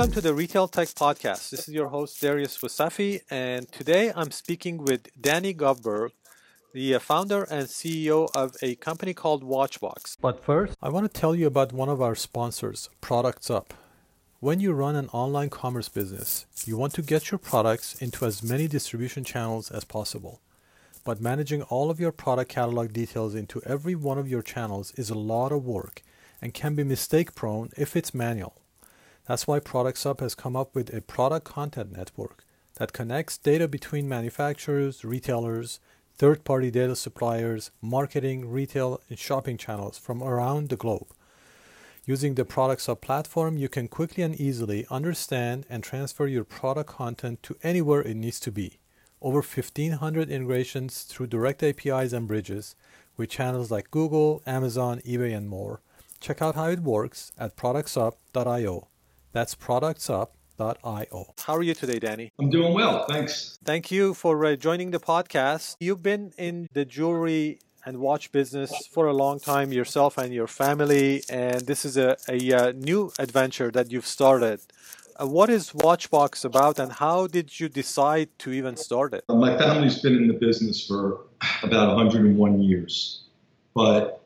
Welcome to the Retail Tech Podcast. This is your host, Darius Wasafi, and today I'm speaking with Danny Govberg, the founder and CEO of a company called Watchbox. But first, I want to tell you about one of our sponsors, Products Up. When you run an online commerce business, you want to get your products into as many distribution channels as possible. But managing all of your product catalog details into every one of your channels is a lot of work and can be mistake-prone if it's manual. That's why Products Up has come up with a product content network that connects data between manufacturers, retailers, third-party data suppliers, marketing, retail, and shopping channels from around the globe. Using the Products Up platform, you can quickly and easily understand and transfer your product content to anywhere it needs to be. Over 1,500 integrations through direct APIs and bridges with channels like Google, Amazon, eBay, and more. Check out how it works at productsup.io. That's productsup.io. How are you today, Danny? I'm doing well, thanks. Thank you for joining the podcast. You've been in the jewelry and watch business for a long time, yourself and your family, and this is a new adventure that you've started. What is Watchbox about, and how did you decide to even start it? My family's been in the business for about 101 years, but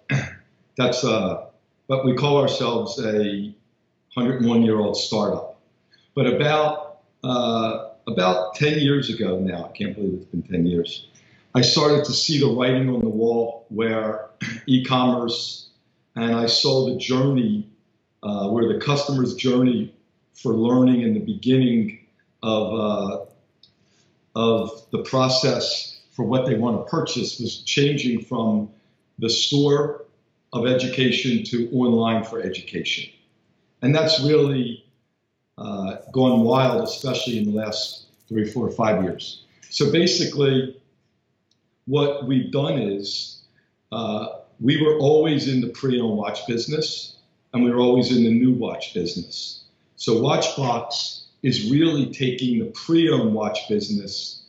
but we call ourselves a 101-year-old startup. But about 10 years ago now, I can't believe it's been 10 years, I started to see the writing on the wall where e-commerce, and I saw the journey, where the customer's journey for learning in the beginning of the process for what they want to purchase was changing from the store of education to online for education. And that's really gone wild, especially in the last 3, 4, 5 years. So basically, what we've done is we were always in the pre-owned watch business, and we were always in the new watch business. So Watchbox is really taking the pre-owned watch business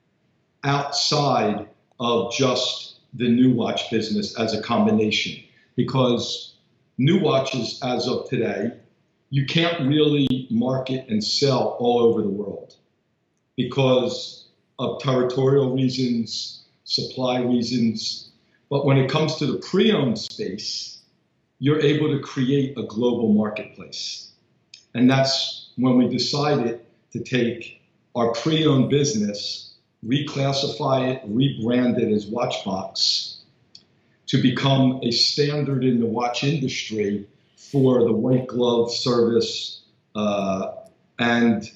outside of just the new watch business as a combination, because new watches as of today, you can't really market and sell all over the world because of territorial reasons, supply reasons. But when it comes to the pre-owned space, you're able to create a global marketplace. And that's when we decided to take our pre-owned business, reclassify it, rebrand it as Watchbox, to become a standard in the watch industry for the white glove service and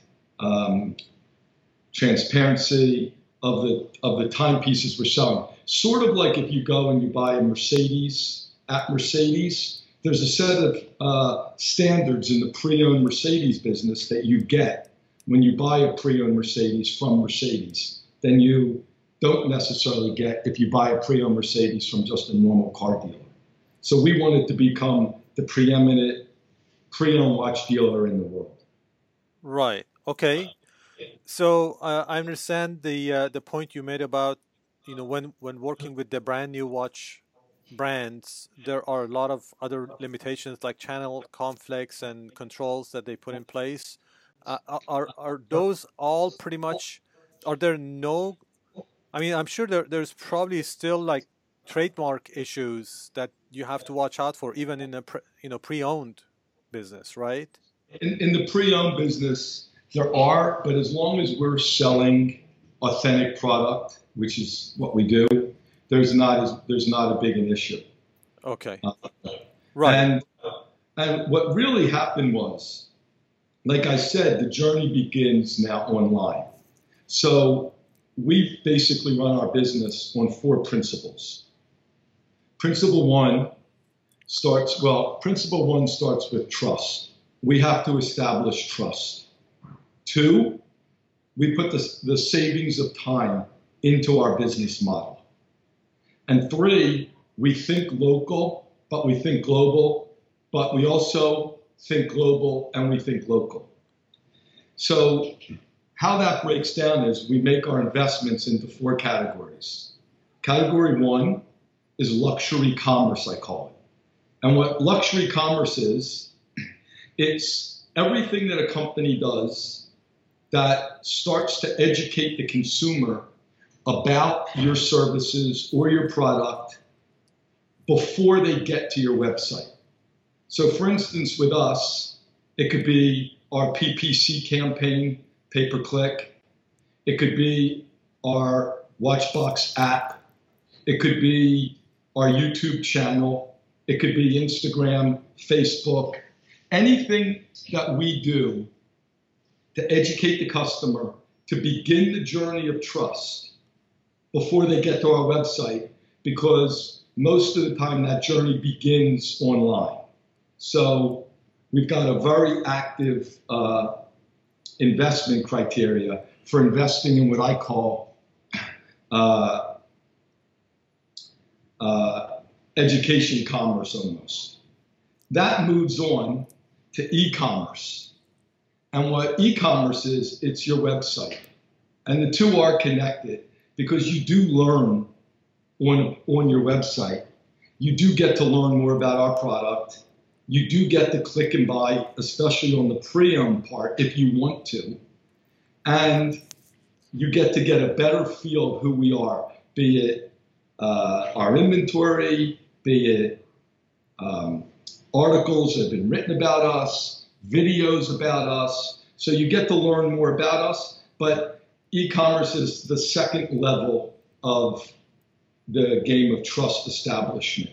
transparency of the timepieces we're selling. Sort of like if you go and you buy a Mercedes at Mercedes, there's a set of standards in the pre-owned Mercedes business that you get when you buy a pre-owned Mercedes from Mercedes. Then you don't necessarily get if you buy a pre-owned Mercedes from just a normal car dealer. So we wanted to become the preeminent pre-owned watch dealer in the world. Right. Okay. So I understand the point you made about, when working with the brand new watch brands, there are a lot of other limitations like channel conflicts and controls that they put in place. Are those all pretty much? Are there no? I mean, I'm sure there's probably still like trademark issues that you have to watch out for, even in a pre-owned business, right? In the pre-owned business, there are, but as long as we're selling authentic product, which is what we do, there's not a big an issue. Okay. Right. And what really happened was, like I said, the journey begins now online. So we basically run our business on 4 principles. Principle one starts with trust. We have to establish trust. 2, we put the savings of time into our business model. And 3, we think local, but we think global, but we also think global and we think local. So how that breaks down is we make our investments into 4 categories. Category 1 is luxury commerce, I call it. And what luxury commerce is, it's everything that a company does that starts to educate the consumer about your services or your product before they get to your website. So for instance, with us, it could be our PPC campaign, pay-per-click. It could be our Watchbox app. It could be our YouTube channel. It could be Instagram, Facebook. Anything that we do to educate the customer to begin the journey of trust before they get to our website, because most of the time that journey begins online. So we've got a very active investment criteria for investing in what I call education commerce almost. That moves on to e-commerce. And what e-commerce is, it's your website. And the two are connected because you do learn on your website. You do get to learn more about our product. You do get to click and buy, especially on the pre-owned part, if you want to. And you get a better feel of who we are, be it our inventory, be it articles that have been written about us, videos about us. So you get to learn more about us, but e-commerce is the second level of the game of trust establishment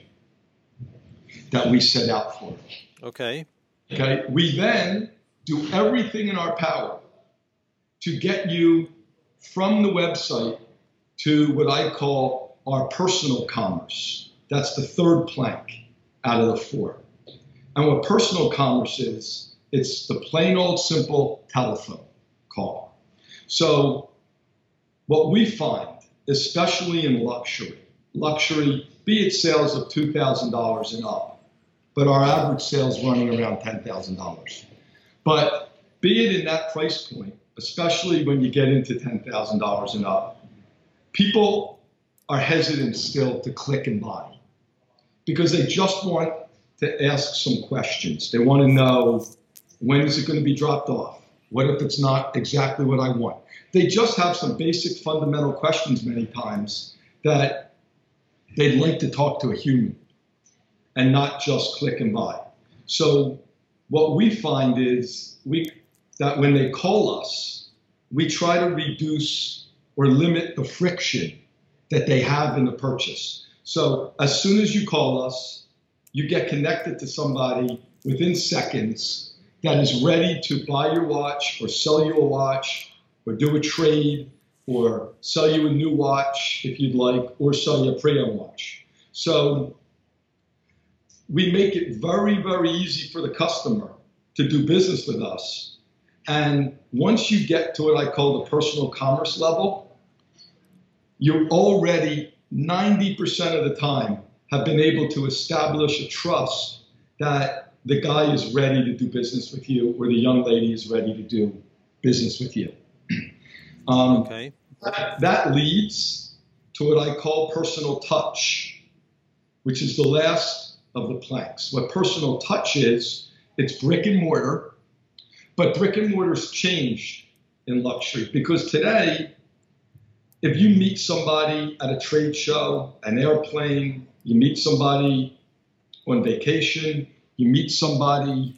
that we set out for. Okay. Okay. We then do everything in our power to get you from the website to what I call our personal commerce. That's the third plank out of the four. And what personal commerce is, it's the plain old simple telephone call. So what we find, especially in luxury, be it sales of $2,000 and up, but our average sales running around $10,000. But be it in that price point, especially when you get into $10,000 and up, people are hesitant still to click and buy because they just want to ask some questions. They want to know, when is it going to be dropped off? What if it's not exactly what I want? They just have some basic fundamental questions many times that they'd like to talk to a human and not just click and buy. So what we find is that when they call us, we try to reduce or limit the friction that they have in the purchase. So as soon as you call us, you get connected to somebody within seconds that is ready to buy your watch or sell you a watch or do a trade or sell you a new watch if you'd like, or sell you a pre-owned watch. So we make it very, very easy for the customer to do business with us. And once you get to what I call the personal commerce level, you're already 90% of the time have been able to establish a trust that the guy is ready to do business with you or the young lady is ready to do business with you. Okay. That leads to what I call personal touch, which is the last of the planks. What personal touch is, it's brick and mortar, but brick and mortar's changed in luxury because today, if you meet somebody at a trade show, an airplane, you meet somebody on vacation, you meet somebody,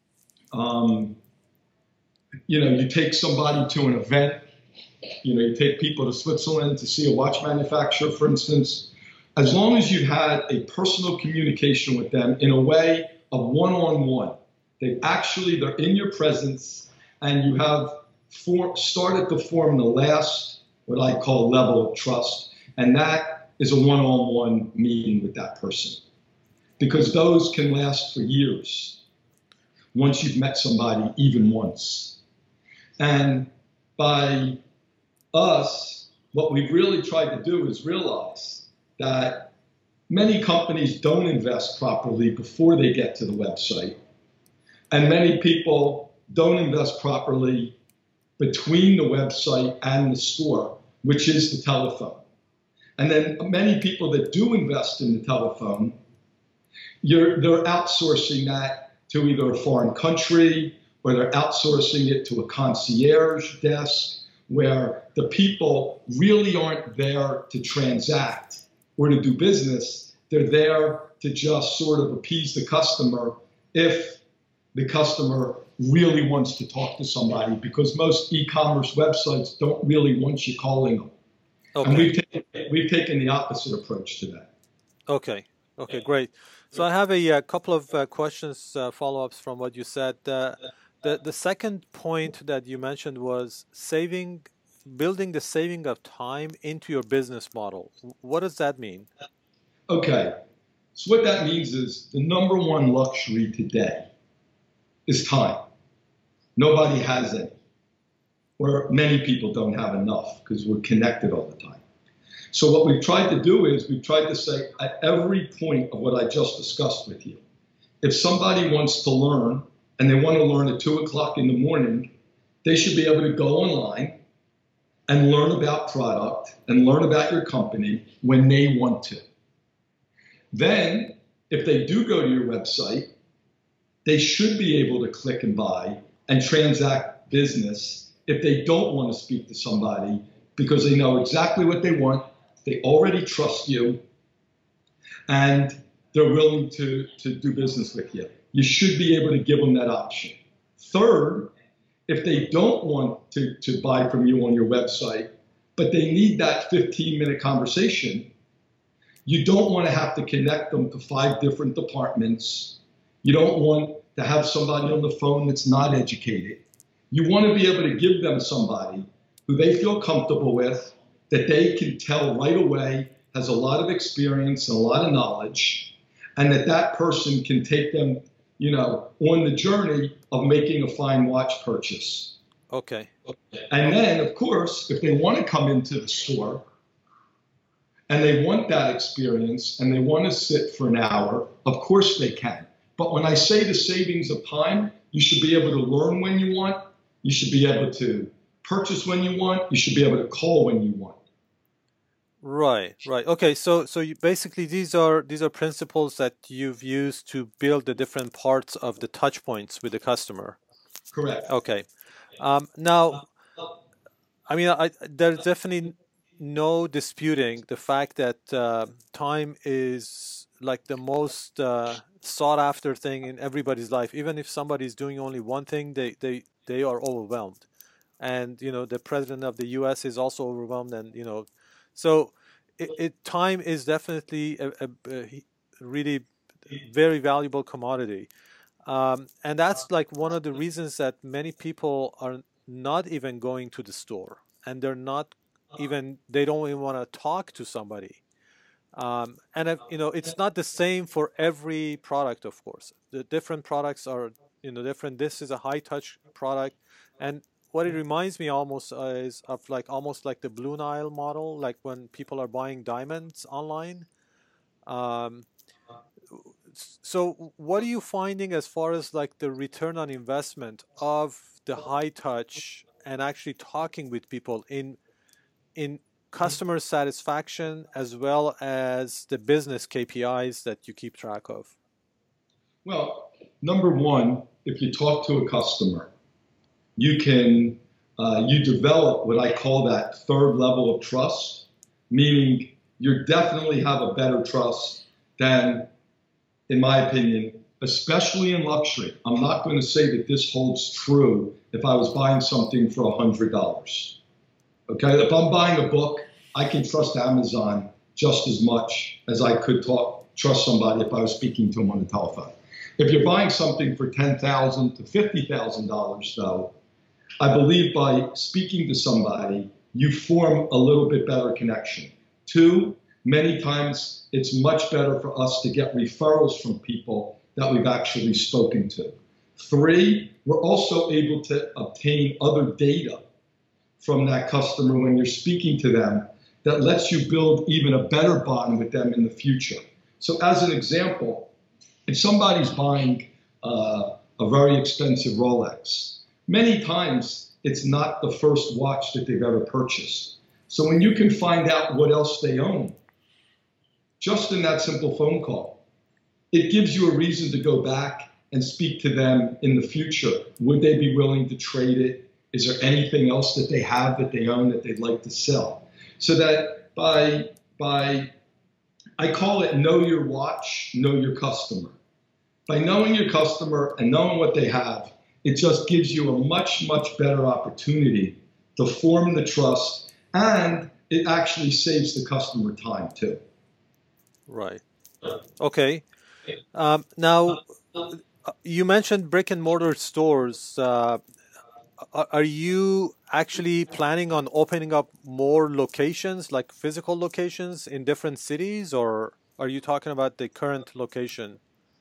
you take somebody to an event, you take people to Switzerland to see a watch manufacturer, for instance. As long as you've had a personal communication with them in a way of one-on-one, they're in your presence and you have started to form the last, what I call level of trust. And that is a one-on-one meeting with that person because those can last for years once you've met somebody even once. And by us, what we've really tried to do is realize that many companies don't invest properly before they get to the website. And many people don't invest properly between the website and the store, which is the telephone. And then many people that do invest in the telephone, they're outsourcing that to either a foreign country or they're outsourcing it to a concierge desk where the people really aren't there to transact or to do business. They're there to just sort of appease the customer if the customer really wants to talk to somebody, because most e-commerce websites don't really want you calling them. Okay. And we've taken the opposite approach to that. Okay. Okay, great. So I have a couple of questions, follow-ups from what you said. The second point that you mentioned was building the saving of time into your business model. What does that mean? Okay. So what that means is the number one luxury today is time. Nobody has any, or many people don't have enough because we're connected all the time. So what we've tried to do is we've tried to say at every point of what I just discussed with you, if somebody wants to learn and they want to learn at 2 o'clock in the morning, they should be able to go online and learn about product and learn about your company when they want to. Then, if they do go to your website, they should be able to click and buy and transact business if they don't want to speak to somebody because they know exactly what they want, they already trust you, and they're willing to do business with you. You should be able to give them that option. Third, if they don't want to buy from you on your website, but they need that 15-minute conversation, you don't want to have to connect them to 5 different departments. You don't want to have somebody on the phone that's not educated. You want to be able to give them somebody who they feel comfortable with, that they can tell right away has a lot of experience and a lot of knowledge, and that person can take them, on the journey of making a fine watch purchase. Okay. And then, of course, if they want to come into the store and they want that experience and they want to sit for an hour, of course they can. But when I say the savings of time, you should be able to learn when you want. You should be able to purchase when you want. You should be able to call when you want. Right. Okay, so basically these are principles that you've used to build the different parts of the touch points with the customer. Correct. Okay. Now, I mean, there's definitely no disputing the fact that time is like the most sought after thing in everybody's life. Even if somebody's doing only one thing, they are overwhelmed. And, the president of the U.S. is also overwhelmed, and, so time is definitely a really very valuable commodity. And that's like one of the reasons that many people are not even going to the store, and they don't even want to talk to somebody. And it's not the same for every product, of course. The different products are, different. This is a high touch product, and what it reminds me almost is of almost like the Blue Nile model, like when people are buying diamonds online. So what are you finding as far as like the return on investment of the high touch and actually talking with people in customer satisfaction as well as the business KPIs that you keep track of? Well, number one, if you talk to a customer, you can you develop what I call that third level of trust, meaning you definitely have a better trust than, in my opinion, especially in luxury. I'm not going to say that this holds true if I was buying something for $100. Okay, if I'm buying a book, I can trust Amazon just as much as I could trust somebody if I was speaking to them on the telephone. If you're buying something for $10,000 to $50,000, though, I believe by speaking to somebody, you form a little bit better connection. 2, many times it's much better for us to get referrals from people that we've actually spoken to. 3, we're also able to obtain other data from that customer when you're speaking to them that lets you build even a better bond with them in the future. So as an example, if somebody's buying a very expensive Rolex, many times it's not the first watch that they've ever purchased. So when you can find out what else they own, just in that simple phone call, it gives you a reason to go back and speak to them in the future. Would they be willing to trade it? Is there anything else that they have that they own that they'd like to sell? So that I call it know your watch, know your customer. By knowing your customer and knowing what they have, it just gives you a much, much better opportunity to form the trust, and it actually saves the customer time too. Right. Okay. Now, you mentioned brick and mortar stores. Are you actually planning on opening up more locations, like physical locations in different cities, or are you talking about the current location?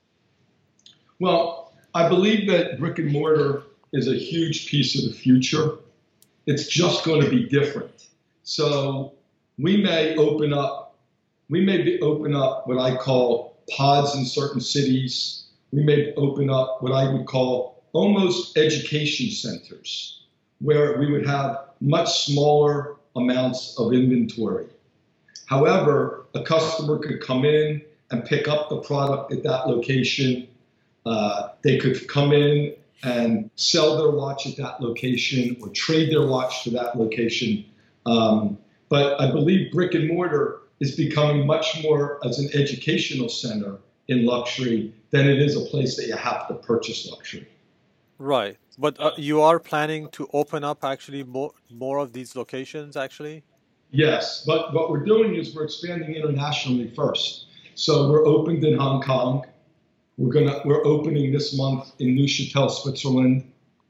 Well, I believe that brick and mortar is a huge piece of the future. It's just going to be different. So we may open up what I call pods in certain cities. We may open up what I would call almost education centers, where we would have much smaller amounts of inventory. However, a customer could come in and pick up the product at that location. They could come in and sell their watch at that location or trade their watch to that location. But I believe brick and mortar is becoming much more as an educational center in luxury than it is a place that you have to purchase luxury. Right. But you are planning to open up actually more of these locations actually? Yes, but what we're doing is we're expanding internationally first. So we're opened in Hong Kong. We're opening this month in Neuchâtel, Switzerland.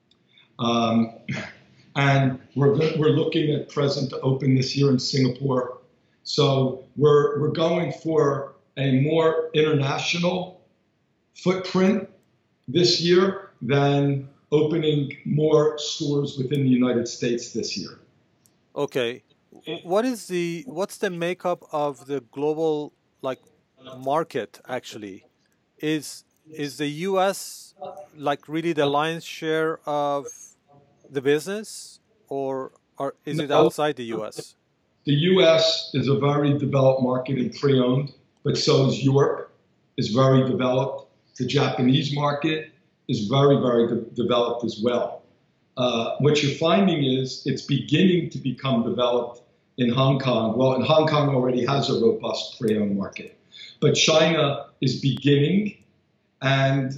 And we're looking at present to open this year in Singapore. So we're going for a more international footprint this year than opening more stores within the United States this year. Okay. What's the makeup of the global market actually? Is the US like really the lion's share of the business, or is it outside the US? The US is a very developed market in pre-owned, but so is Europe, is very developed. The Japanese market is very, very developed as well. What you're finding is it's beginning to become developed in Hong Kong. Well, and Hong Kong already has a robust pre-owned market, but China is beginning, and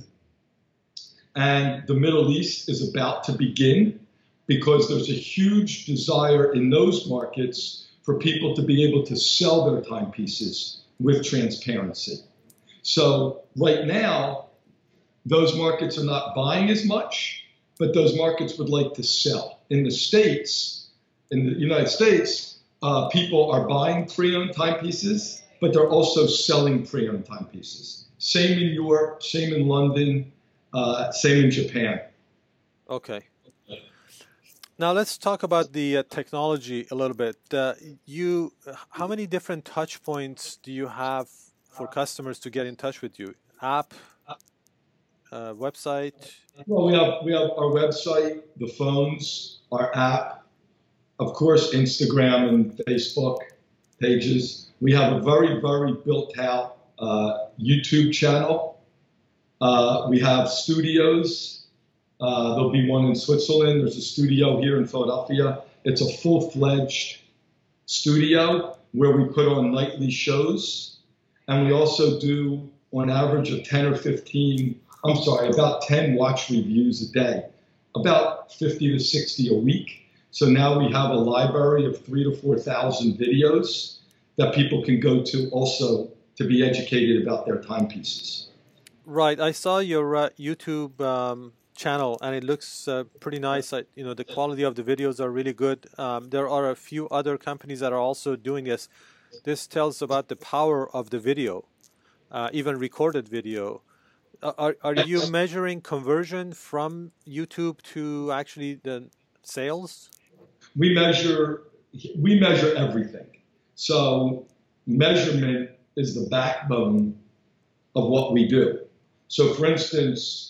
the Middle East is about to begin, because there's a huge desire in those markets for people to be able to sell their timepieces with transparency. So right now, those markets are not buying as much, but those markets would like to sell. In the States, in the United States, people are buying pre-owned timepieces, but they're also selling pre-owned timepieces. Same in Europe, same in London, same in Japan. Okay. Now let's talk about the technology a little bit. How many different touch points do you have for customers to get in touch with you? App, website? Well, we have our website, the phones, our app, of course, Instagram and Facebook pages. We have a very, very built out YouTube channel. We have studios. There'll be one in Switzerland. There's a studio here in Philadelphia. It's a full-fledged studio where we put on nightly shows. And we also do, on average, about 10 watch reviews a day, about 50 to 60 a week. So now we have a library of 3,000 to 4,000 videos that people can go to also to be educated about their timepieces. Right. I saw your YouTube channel, and it looks pretty nice. The quality of the videos are really good. There are a few other companies that are also doing this. This tells about the power of the video, even recorded video. Are you measuring conversion from YouTube to actually the sales? We measure everything. So measurement is the backbone of what we do. So, for instance,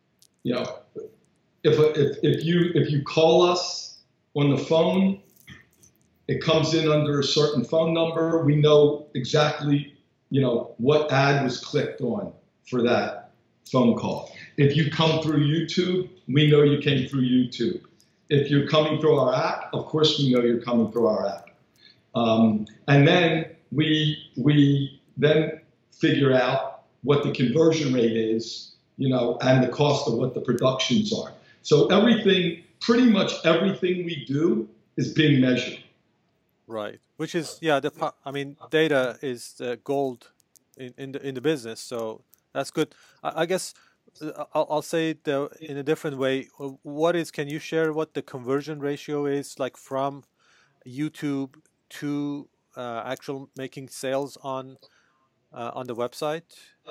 if you call us on the phone, it comes in under a certain phone number. We know exactly, what ad was clicked on for that phone call. If you come through YouTube, we know you came through YouTube. If you're coming through our app, of course we know you're coming through our app. And then we then figure out what the conversion rate is, and the cost of what the productions are. So pretty much everything we do is being measured. Right. Which is, data is gold in the business. So that's good. I guess I'll say it in a different way. Can you share what the conversion ratio is like from YouTube to actual making sales on the website?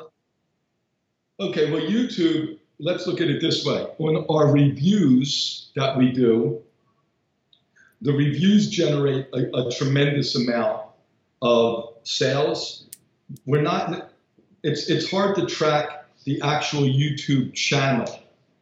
Okay, well, YouTube, let's look at it this way. On our reviews that we do, the reviews generate a tremendous amount of sales. It's hard to track the actual YouTube channel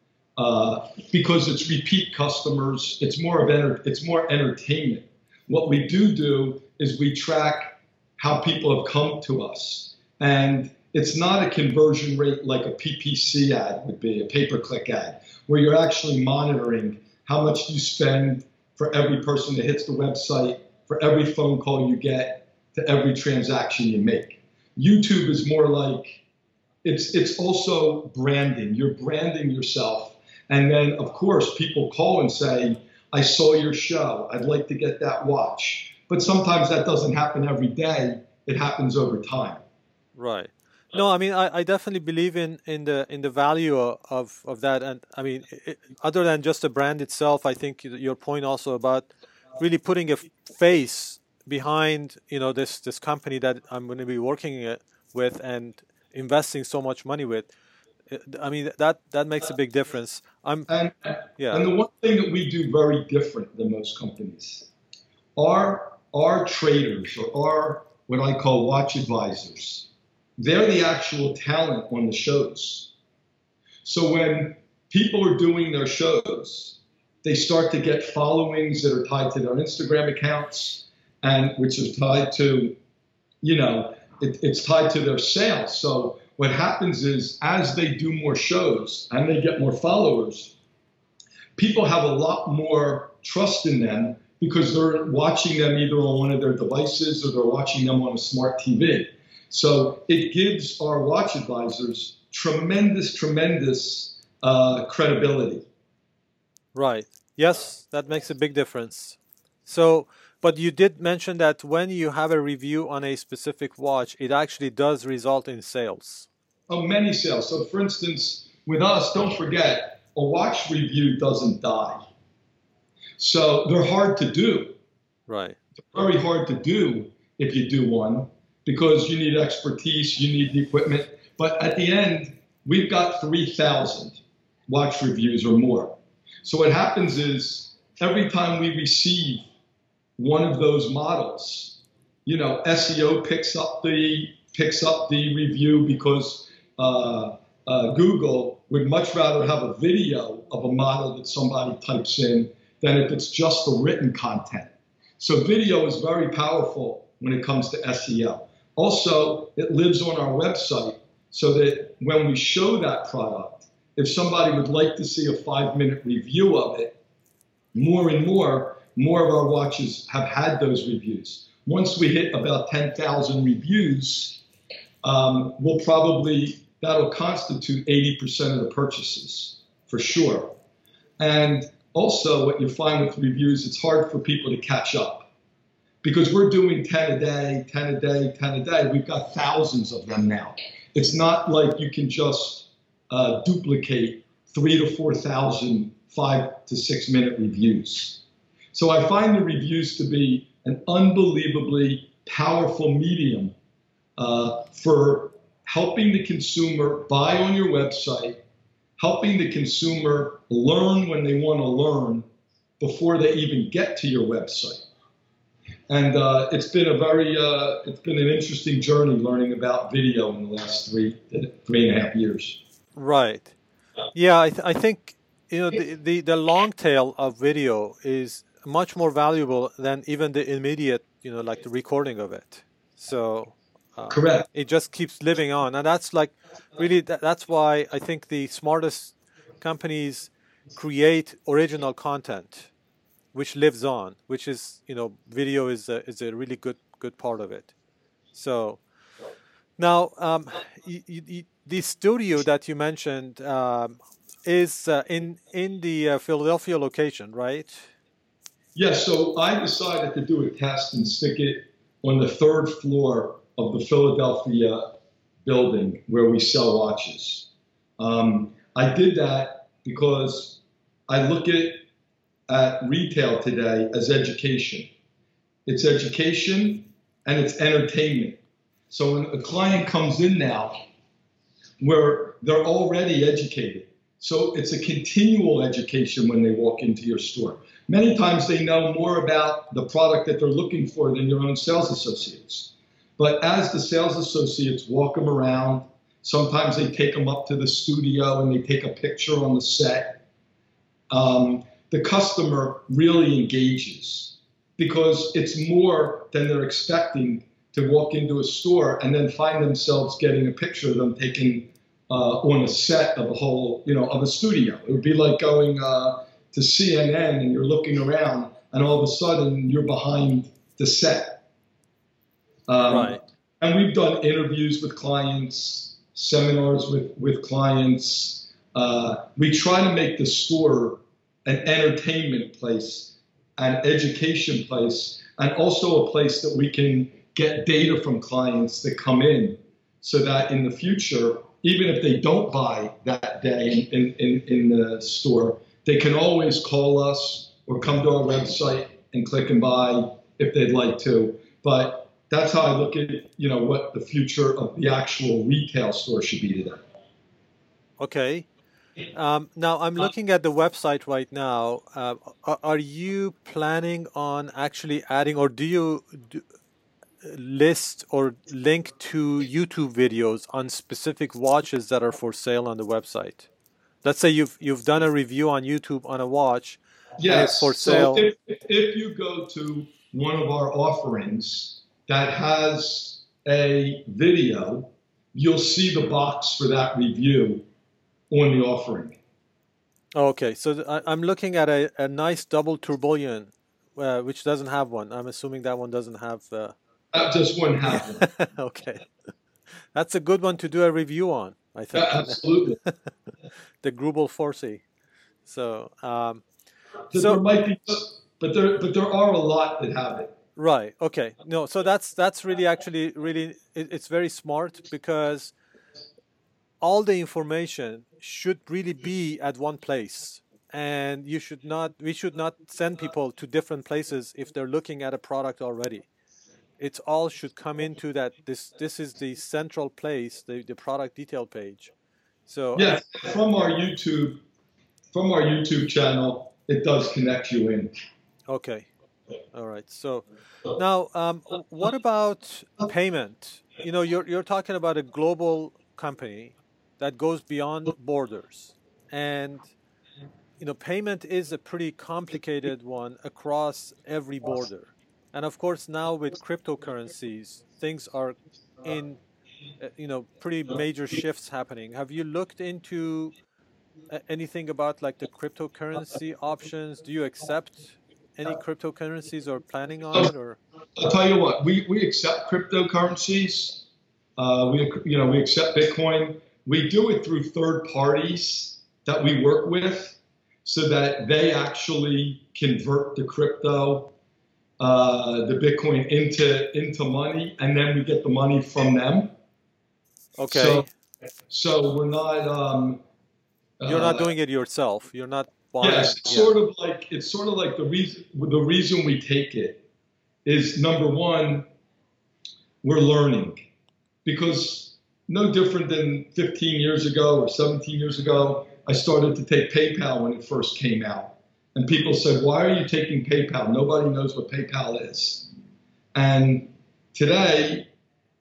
because it's repeat customers. It's more entertainment. What we do is we track how people have come to us. And it's not a conversion rate like a PPC ad would be, a pay-per-click ad, where you're actually monitoring how much you spend for every person that hits the website, for every phone call you get, to every transaction you make. YouTube is more like, it's also branding. You're branding yourself. And then, of course, people call and say, I saw your show. I'd like to get that watch. But sometimes that doesn't happen every day. It happens over time. Right. No, I mean, I definitely believe in the value of that. And I mean, other than just the brand itself, I think your point also about really putting a face behind, this company that I'm going to be working with and investing so much money with. I mean, that makes a big difference. And the one thing that we do very different than most companies, our traders or our what I call watch advisors, they're the actual talent on the shows. So when people are doing their shows, they start to get followings that are tied to their Instagram accounts, and which is tied to, it's tied to their sales. So what happens is, as they do more shows and they get more followers, people have a lot more trust in them because they're watching them either on one of their devices or they're watching them on a smart TV. So it gives our watch advisors tremendous credibility. Right. Yes, that makes a big difference. So, but you did mention that when you have a review on a specific watch, it actually does result in sales. Oh, many sales. So for instance, with us, don't forget, a watch review doesn't die. So they're hard to do. Right. They're very hard to do if you do one, because you need expertise, you need the equipment. But at the end, we've got 3,000 watch reviews or more. So what happens is, every time we receive one of those models, SEO picks up the review because Google would much rather have a video of a model that somebody types in than if it's just the written content. So video is very powerful when it comes to SEO. Also, it lives on our website so that when we show that product, if somebody would like to see a 5-minute review of it, more and more of our watches have had those reviews. Once we hit about 10,000 reviews, that'll constitute 80% of the purchases, for sure. And also, what you find with reviews, it's hard for people to catch up. Because we're doing 10 a day, 10 a day, 10 a day. We've got thousands of them now. It's not like you can just duplicate 3,000 to 4,000 5 to 6 minute reviews. So I find the reviews to be an unbelievably powerful medium for helping the consumer buy on your website, helping the consumer learn when they want to learn before they even get to your website. And it's been an interesting journey learning about video in the last 3.5 years. Right. Yeah, I think the long tail of video is much more valuable than even the immediate, like the recording of it. So Correct. It just keeps living on, and that's like really that's why I think the smartest companies create original content, which lives on, which is video is a really good part of it. So now the studio that you mentioned is in the Philadelphia location, right? Yes. So I decided to do a test and stick it on the third floor of the Philadelphia building where we sell watches. I did that because I look at retail today as education. It's education and it's entertainment. So when a client comes in now, where they're already educated, so it's a continual education when they walk into your store. Many times they know more about the product that they're looking for than your own sales associates. But as the sales associates walk them around, sometimes they take them up to the studio and they take a picture on the set. The customer really engages because it's more than they're expecting to walk into a store and then find themselves getting a picture of them taken on a set of a whole, of a studio. It would be like going to CNN and you're looking around and all of a sudden you're behind the set. Right. And we've done interviews with clients, seminars with clients. We try to make the store an entertainment place, an education place, and also a place that we can get data from clients that come in so that in the future, even if they don't buy that day in the store, they can always call us or come to our website and click and buy if they'd like to. But that's how I look at, what the future of the actual retail store should be today. Okay. Now I'm looking at the website right now. Are you planning on actually adding, or do you list or link to YouTube videos on specific watches that are for sale on the website? Let's say you've done a review on YouTube on a watch. Yes. And it's for sale. So if you go to one of our offerings that has a video, you'll see the box for that review on the offering. Okay, so I'm looking at a nice double tourbillon, which doesn't have one. I'm assuming that one doesn't have. Just one have one. Okay, that's a good one to do a review on, I think. Absolutely. The Greubel Forsey. So, there might be, but there are a lot that have it. Right. Okay. No. So that's really actually really it's very smart because all the information should really be at one place, and we should not send people to different places if they're looking at a product already. It all should come into that. This is the central place, the product detail page. So yes, from our YouTube channel, it does connect you in. Okay. All right. So now, what about payment? You're talking about a global company that goes beyond borders, and payment is a pretty complicated one across every border. And of course, now with cryptocurrencies, things are in pretty major shifts happening. Have you looked into anything about like the cryptocurrency options? Do you accept any cryptocurrencies or planning on it? Or I'll tell you what, we accept cryptocurrencies. We accept Bitcoin. We do it through third parties that we work with so that they actually convert the crypto, the Bitcoin into money, and then we get the money from them. Okay. So we're not. You're not doing it yourself. You're not buying. Yes, it's sort of like the reason we take it is, number one, we're learning, because no different than 15 years ago or 17 years ago, I started to take PayPal when it first came out. And people said, why are you taking PayPal? Nobody knows what PayPal is. And today,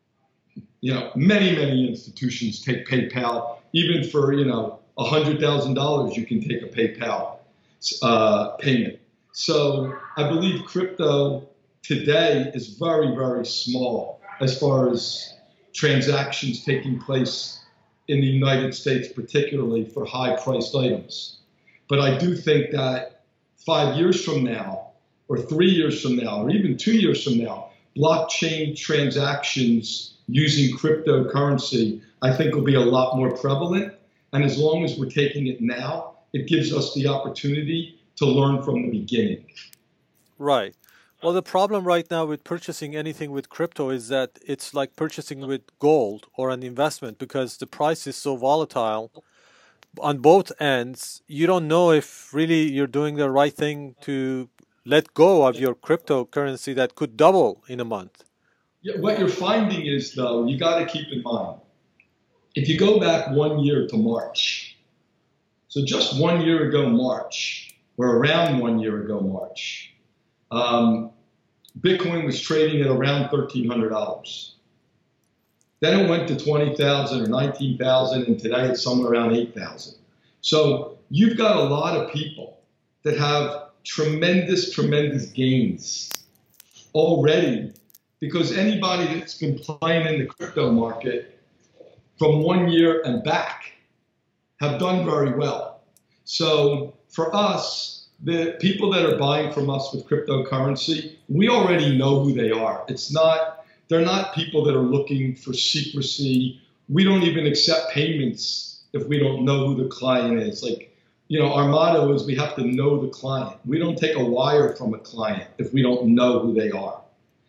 many institutions take PayPal. Even for, $100,000, you can take a PayPal payment. So I believe crypto today is very, very small as far as transactions taking place in the United States, particularly for high-priced items. But I do think that 5 years from now, or 3 years from now, or even 2 years from now, blockchain transactions using cryptocurrency, I think, will be a lot more prevalent. And as long as we're taking it now, it gives us the opportunity to learn from the beginning. Right. Well, the problem right now with purchasing anything with crypto is that it's like purchasing with gold or an investment because the price is so volatile on both ends. You don't know if really you're doing the right thing to let go of your cryptocurrency that could double in a month. Yeah, what you're finding is, though, you got to keep in mind, if you go back 1 year to March, so just 1 year ago March, or around 1 year ago March, Bitcoin was trading at around $1,300. Then it went to 20,000 or 19,000, and today it's somewhere around 8,000. So you've got a lot of people that have tremendous, tremendous gains already, because anybody that's been playing in the crypto market from 1 year and back have done very well. So for us, the people that are buying from us with cryptocurrency, we already know who they are. They're not people that are looking for secrecy. We don't even accept payments if we don't know who the client is. Our motto is we have to know the client. We don't take a wire from a client if we don't know who they are.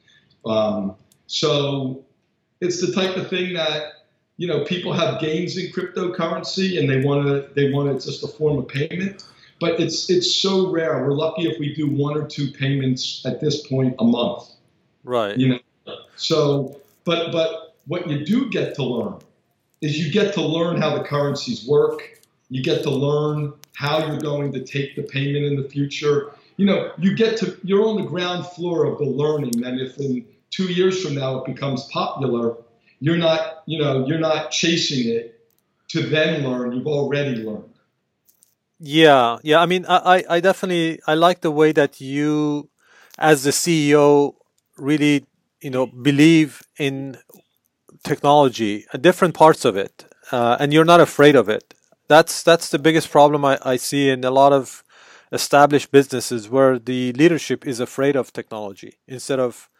So it's the type of thing that, people have gains in cryptocurrency and they want it just a form of payment. But it's so rare. We're lucky if we do 1 or 2 payments at this point a month. Right. So, but what you do get to learn is you get to learn how the currencies work. You get to learn how you're going to take the payment in the future. You're on the ground floor of the learning. And if in 2 years from now it becomes popular, you're not chasing it to then learn. You've already learned. Yeah. I mean, I definitely like the way that you, as the CEO, really believe in technology, different parts of it, and you're not afraid of it. That's the biggest problem I see in a lot of established businesses where the leadership is afraid of technology instead of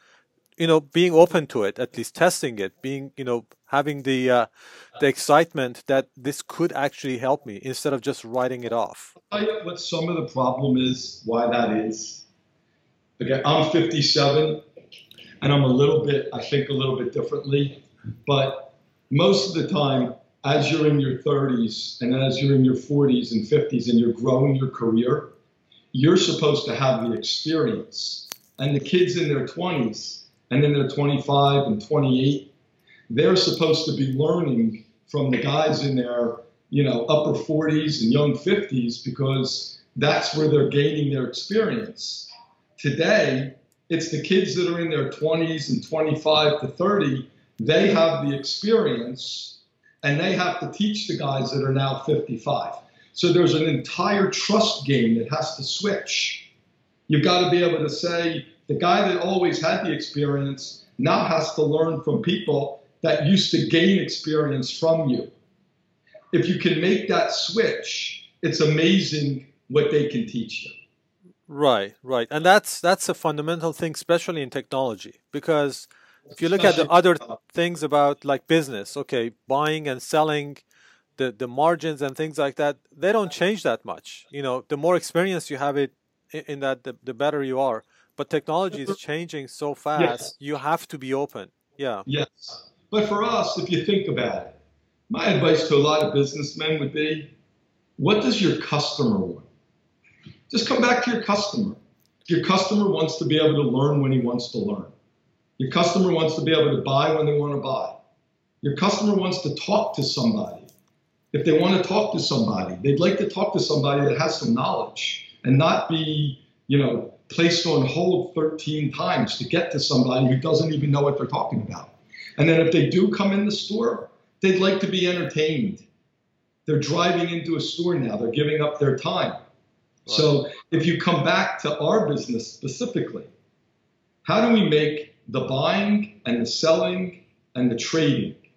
being open to it, at least testing it, being having the excitement that this could actually help me instead of just writing it off. I'll tell you what some of the problem is, why that is. Again, I'm 57, and I think a little bit differently. But most of the time, as you're in your 30s and as you're in your 40s and 50s and you're growing your career, you're supposed to have the experience. And the kids in their 20s and in their 25 and 28, they're supposed to be learning from the guys in their upper 40s and young 50s, because that's where they're gaining their experience. Today, it's the kids that are in their 20s and 25 to 30. They have the experience, and they have to teach the guys that are now 55. So there's an entire trust game that has to switch. You've got to be able to say, the guy that always had the experience now has to learn from people that used to gain experience from you. If you can make that switch, it's amazing what they can teach you. Right. And that's a fundamental thing, especially in technology, because if you look at the other things about like business, okay, buying and selling, the margins and things like that, they don't change that much. The more experience you have in that, the better you are. But technology is changing so fast, yes. You have to be open. Yeah. Yes. But for us, if you think about it, my advice to a lot of businessmen would be, what does your customer want? Just come back to your customer. Your customer wants to be able to learn when he wants to learn. Your customer wants to be able to buy when they want to buy. Your customer wants to talk to somebody. If they want to talk to somebody, they'd like to talk to somebody that has some knowledge and not be, placed on hold 13 times to get to somebody who doesn't even know what they're talking about. And then if they do come in the store, they'd like to be entertained. They're driving into a store now. They're giving up their time. Right. So if you come back to our business specifically, how do we make the buying and the selling and the trading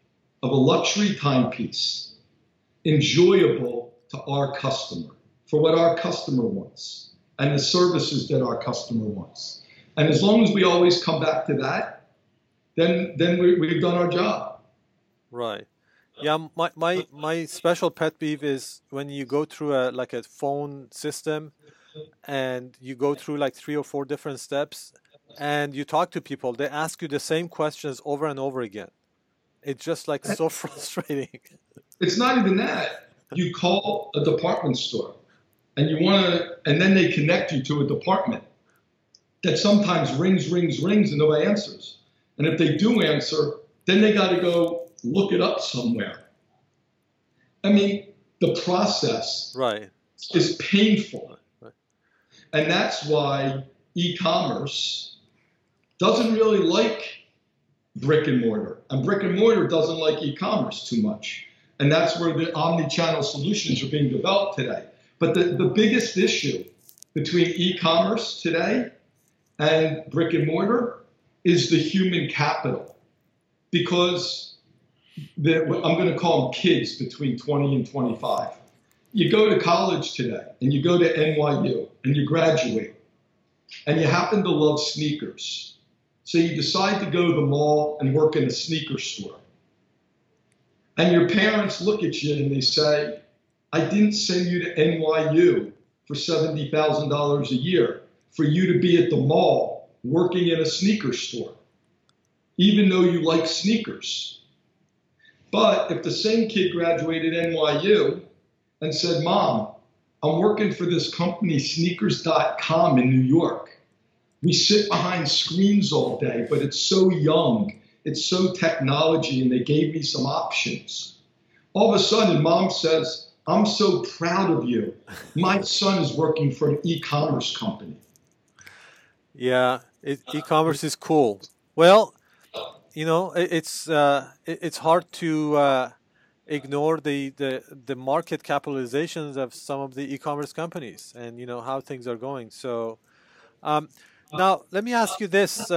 of a luxury timepiece enjoyable to our customer, for what our customer wants and the services that our customer wants. And as long as we always come back to that, then we've done our job. Right. Yeah, my special pet peeve is when you go through a phone system and you go through like 3 or 4 different steps and you talk to people, they ask you the same questions over and over again. It's just like so frustrating. It's not even that. You call a department store and and then they connect you to a department that sometimes rings and nobody answers. And if they do answer, then they got to go look it up somewhere. I mean, the process is painful. Right. And that's why e-commerce doesn't really like brick and mortar. And brick and mortar doesn't like e-commerce too much. And that's where the omni-channel solutions are being developed today. But the biggest issue between e-commerce today and brick and mortar is the human capital. Because I'm going to call them kids between 20 and 25. You go to college today and you go to NYU and you graduate and you happen to love sneakers. So you decide to go to the mall and work in a sneaker store. And your parents look at you and they say, I didn't send you to NYU for $70,000 a year for you to be at the mall working in a sneaker store, even though you like sneakers. But if the same kid graduated NYU and said, Mom, I'm working for this company, sneakers.com in New York. We sit behind screens all day, but it's so young. It's so technology, and they gave me some options. All of a sudden, Mom says, I'm so proud of you. My son is working for an e-commerce company. Yeah, e-commerce is cool. Well, you know, it's hard to ignore the market capitalizations of some of the e-commerce companies and, you know, how things are going. So now let me ask you this.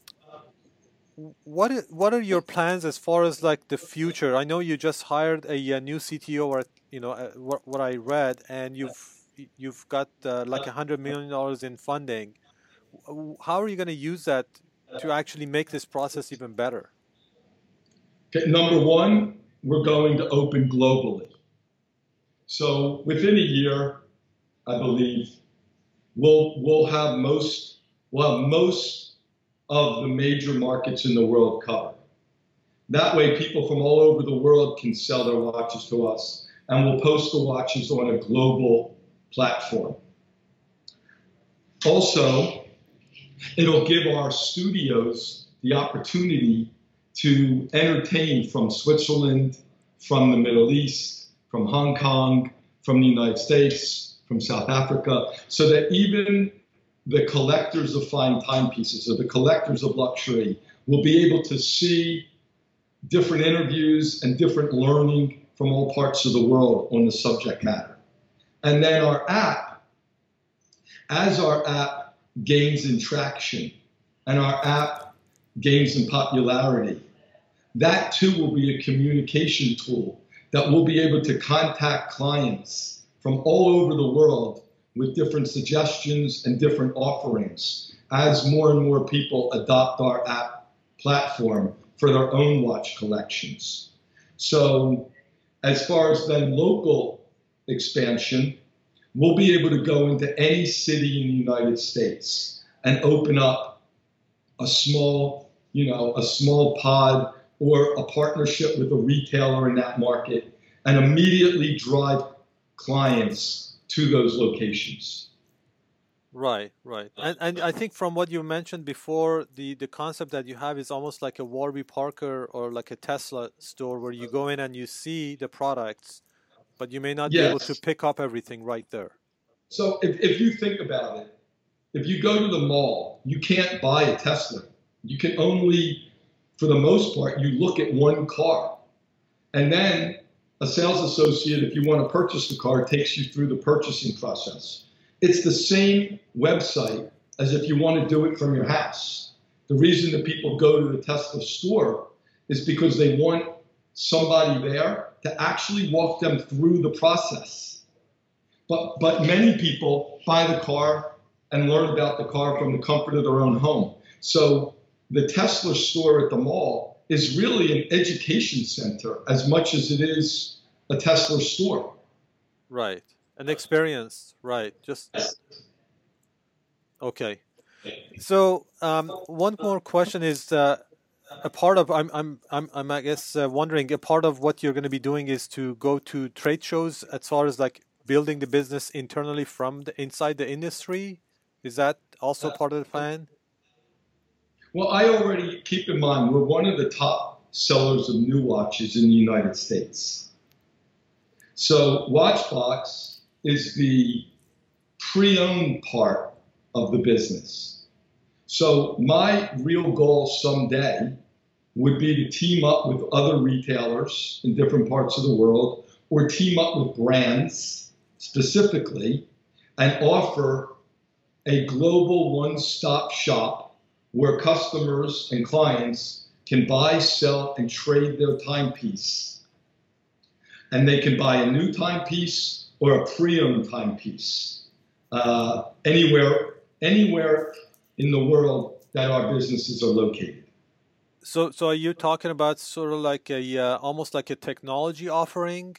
What are your plans as far as like the future? I know you just hired a new CTO, or you know what I read, and you've got like $100 million in funding. How are you going to use that to actually make this process even better? Okay, number one, we're going to open globally. So within a year, I believe we'll have most of the major markets in the world covered. That way, people from all over the world can sell their watches to us, and we'll post the watches on a global platform. Also, it'll give our studios the opportunity to entertain from Switzerland, from the Middle East, from Hong Kong, from the United States, from South Africa, so that even the collectors of fine timepieces, or the collectors of luxury, will be able to see different interviews and different learning from all parts of the world on the subject matter. And then our app, as our app gains in traction and our app gains in popularity, that too will be a communication tool that will be able to contact clients from all over the world with different suggestions and different offerings as more and more people adopt our app platform for their own watch collections. So as far as then local expansion, we'll be able to go into any city in the United States and open up a small pod or a partnership with a retailer in that market and immediately drive clients to those locations. Right. And I think from what you mentioned before, the concept that you have is almost like a Warby Parker or like a Tesla store where you go in and you see the products, but you may not be able to pick up everything right there. So if you think about it, if you go to the mall, you can't buy a Tesla. You can only, for the most part, you look at one car. And then a sales associate, if you want to purchase the car, takes you through the purchasing process. It's the same website as if you want to do it from your house. The reason that people go to the Tesla store is because they want somebody there to actually walk them through the process. But many people buy the car and learn about the car from the comfort of their own home. So the Tesla store at the mall is really an education center as much as it is a Tesla store. Right. An experience. Right. Just okay. So one more question is a part of I'm I guess wondering, a part of what you're going to be doing is to go to trade shows as far as like building the business internally from the inside the industry. Is that also part of the plan? Well, I already keep in mind we're one of the top sellers of new watches in the United States. So Watchbox is the pre-owned part of the business. So my real goal someday would be to team up with other retailers in different parts of the world, or team up with brands specifically, and offer a global one-stop shop where customers and clients can buy, sell, and trade their timepiece. And they can buy a new timepiece or a pre-owned timepiece anywhere in the world that our businesses are located. So are you talking about sort of like a almost like a technology offering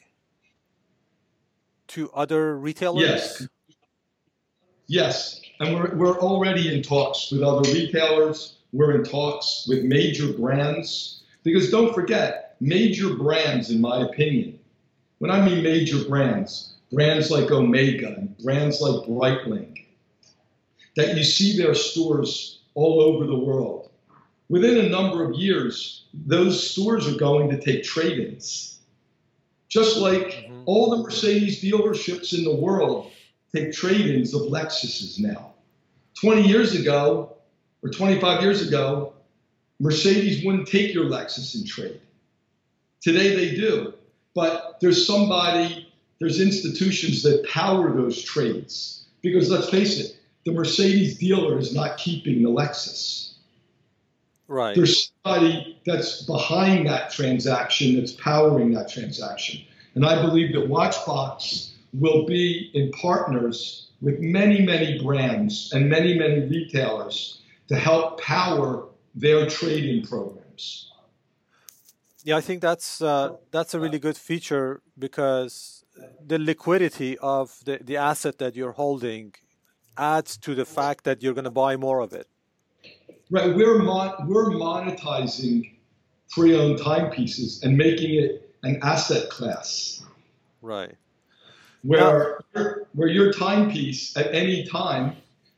to other retailers? Yes. And we're already in talks with other retailers. We're in talks with major brands. Because don't forget, major brands, in my opinion, when I mean major brands, brands like Omega and brands like Breitling, that you see their stores all over the world. Within a number of years, those stores are going to take trade-ins. Just like all the Mercedes dealerships in the world take trade-ins of Lexuses now. 20 years ago, or 25 years ago, Mercedes wouldn't take your Lexus in trade. Today they do. But there's institutions that power those trades. Because let's face it, the Mercedes dealer is not keeping the Lexus. Right. There's somebody that's behind that transaction, that's powering that transaction. And I believe that Watchbox will be in partners with many, many brands and many, many retailers to help power their trading programs. Yeah, I think that's a really good feature, because the liquidity of the asset that you're holding adds to the fact that you're going to buy more of it. Right, we're monetizing pre-owned timepieces and making it an asset class. Right. Where your timepiece at any time,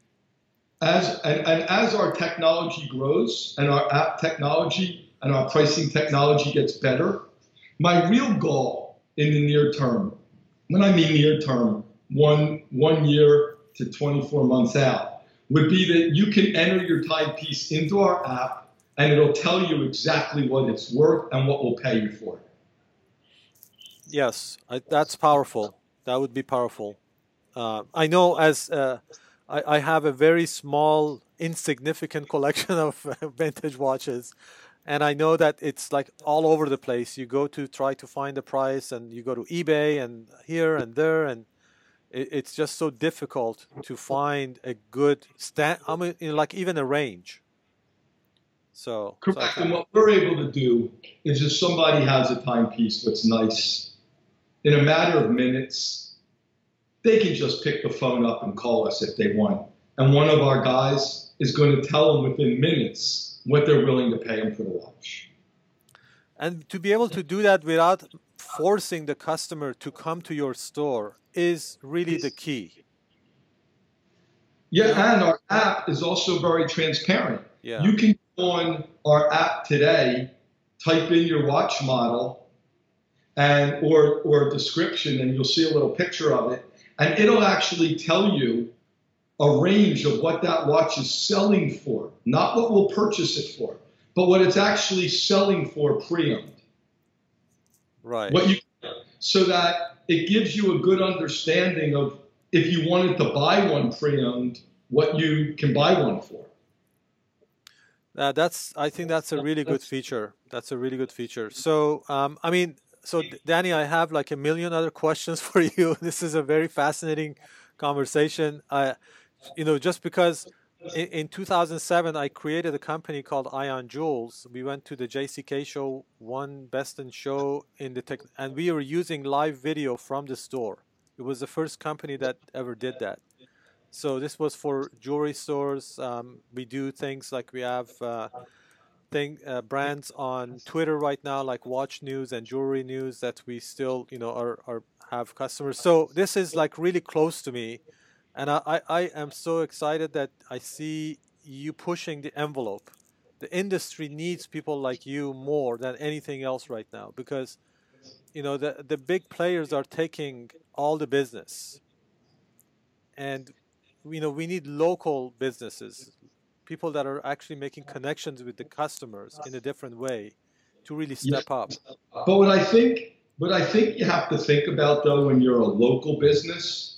as our technology grows and our app technology and our pricing technology gets better, my real goal in the near term, when I mean near term, one year to 24 months out, would be that you can enter your timepiece into our app and it'll tell you exactly what it's worth and what we'll pay you for it. Yes, that's powerful. That would be powerful. I know, as I have a very small, insignificant collection of vintage watches, and I know that it's like all over the place. You go to try to find the price, and you go to eBay and here and there, and it's just so difficult to find a good like even a range. So correct. And what we're able to do is, if somebody has a timepiece that's nice, in a matter of minutes, they can just pick the phone up and call us if they want. And one of our guys is going to tell them within minutes what they're willing to pay them for the watch. And to be able to do that without forcing the customer to come to your store is really the key. Yeah, and our app is also very transparent. Yeah. You can go on our app today, type in your watch model, and or a description, and you'll see a little picture of it, and it'll actually tell you a range of what that watch is selling for, not what we'll purchase it for, but what it's actually selling for pre-owned. Right. So that it gives you a good understanding of, if you wanted to buy one pre-owned, what you can buy one for. I think that's a really good feature. That's a really good feature. So, I mean, so Danny, I have like a million other questions for you. This is a very fascinating conversation. Just because in 2007 I created a company called Ion Jewels. We went to the JCK show, won Best in Show in the tech, and we were using live video from the store. It was the first company that ever did that. So this was for jewelry stores. We do things like we have brands on Twitter right now, like Watch News and Jewelry News, that we still, are have customers. So this is like really close to me, and I am so excited that I see you pushing the envelope. The industry needs people like you more than anything else right now, because the big players are taking all the business, and we need local businesses, people that are actually making connections with the customers in a different way to really step up. But what I think you have to think about, though, when you're a local business,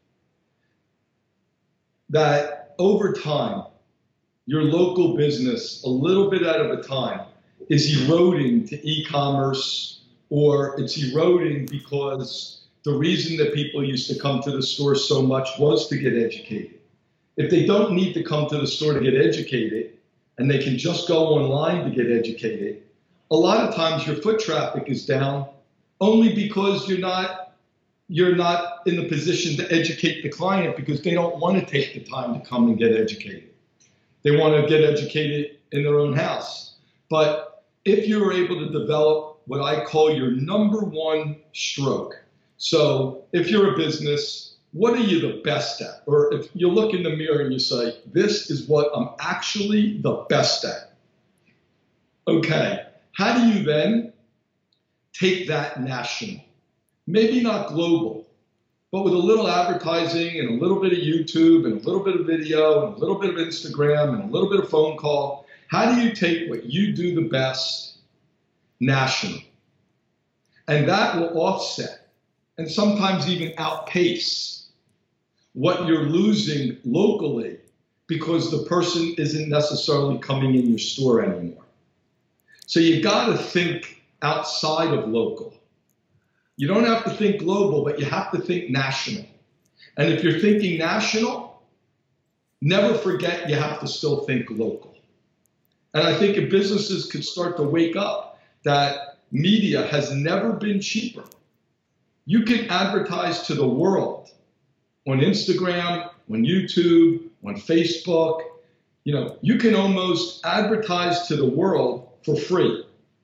that over time, your local business, a little bit at a time, is eroding to e-commerce, or it's eroding because the reason that people used to come to the store so much was to get educated. If they don't need to come to the store to get educated, and they can just go online to get educated, a lot of times your foot traffic is down only because you're not in the position to educate the client, because they don't want to take the time to come and get educated. They want to get educated in their own house. But if you're able to develop what I call your number one stroke, so if you're a business, what are you the best at? Or if you look in the mirror and you say, this is what I'm actually the best at. Okay, how do you then take that national? Maybe not global, but with a little advertising and a little bit of YouTube and a little bit of video and a little bit of Instagram and a little bit of phone call. How do you take what you do the best national? And that will offset and sometimes even outpace what you're losing locally, because the person isn't necessarily coming in your store anymore. So you got to think outside of local. You don't have to think global, but you have to think national. And if you're thinking national, never forget you have to still think local. And I think if businesses could start to wake up that media has never been cheaper. You can advertise to the world on Instagram, on YouTube, on Facebook. You can almost advertise to the world for free.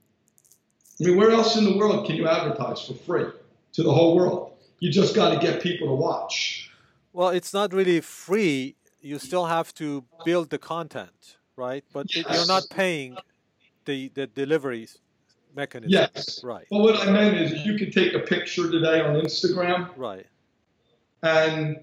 I mean, where else in the world can you advertise for free to the whole world? You just got to get people to watch. Well, it's not really free. You still have to build the content, right? But Yes. You're not paying the deliveries mechanism. Yes. Right. But what I meant is you could take a picture today on Instagram. Right. And,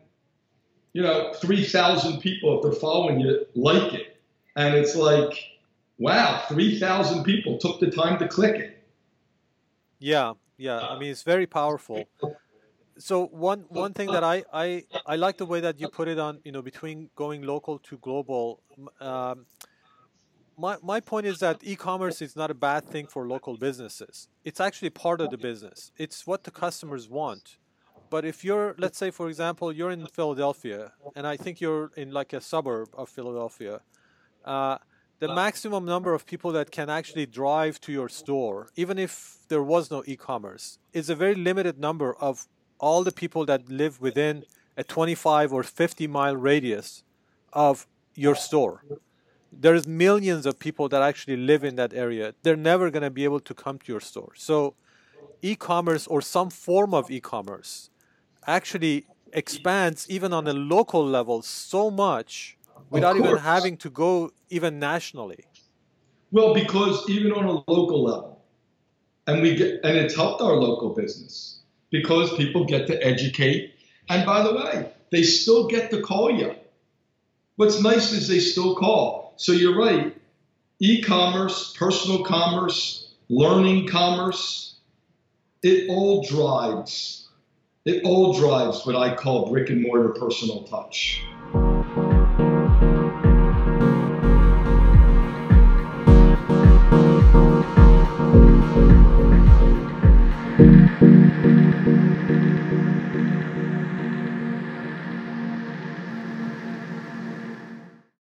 3,000 people, if they're following you, like it. And it's like, wow, 3,000 people took the time to click it. Yeah. I mean, it's very powerful. So one thing that I like the way that you put it on, between going local to global. My point is that e-commerce is not a bad thing for local businesses. It's actually part of the business. It's what the customers want. But if you're, let's say, for example, you're in Philadelphia, and I think you're in like a suburb of Philadelphia, the maximum number of people that can actually drive to your store, even if there was no e-commerce, is a very limited number of all the people that live within a 25 or 50 mile radius of your store. There's millions of people that actually live in that area. They're never going to be able to come to your store. So e-commerce or some form of e-commerce actually expands even on a local level so much without even having to go even nationally. Well, because even on a local level, and it's helped our local business because people get to educate. And by the way, they still get to call you. What's nice is they still call. So you're right. E-commerce, personal commerce, learning commerce, it all drives what I call brick and mortar personal touch.